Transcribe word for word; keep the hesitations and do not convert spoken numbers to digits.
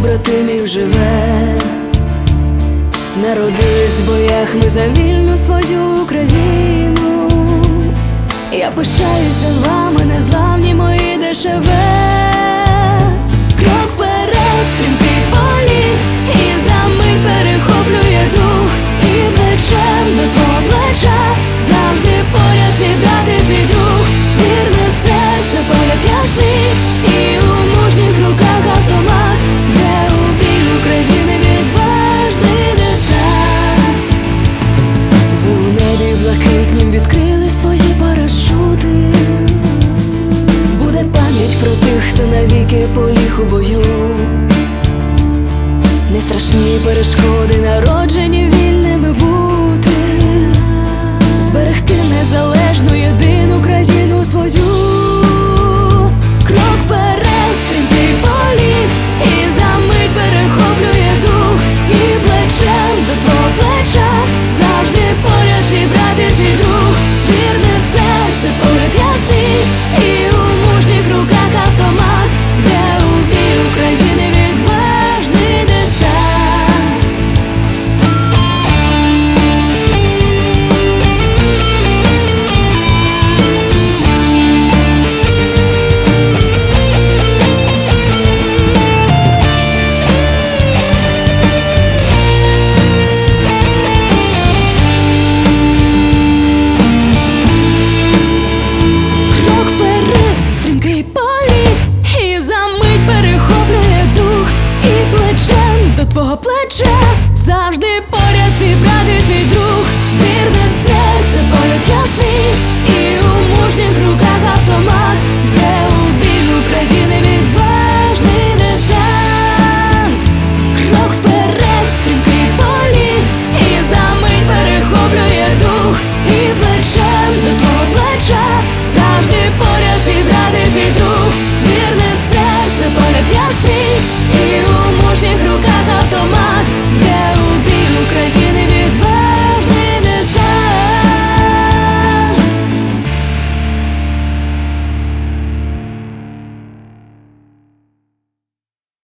побратимів живе. Народились в боях ми за вільну свою Україну. Я пишаюся вами, незламні мої дешеве. Крок вперед, стрімкий політ, і за мить перехоплює дух. І плечем до твого плеча завжди поряд зібрати твій дух. Вірне серце, погляд ясний, і у мужніх руках автомат, де у бій України відважний десант. Ви у небі блакитнім відкрили свої парашути. Буде пам'ять про тих, хто навіки поліг у бою. Не страшні перешкоди, народжені вільними бути. Зберегти незалежну єдину країну свою.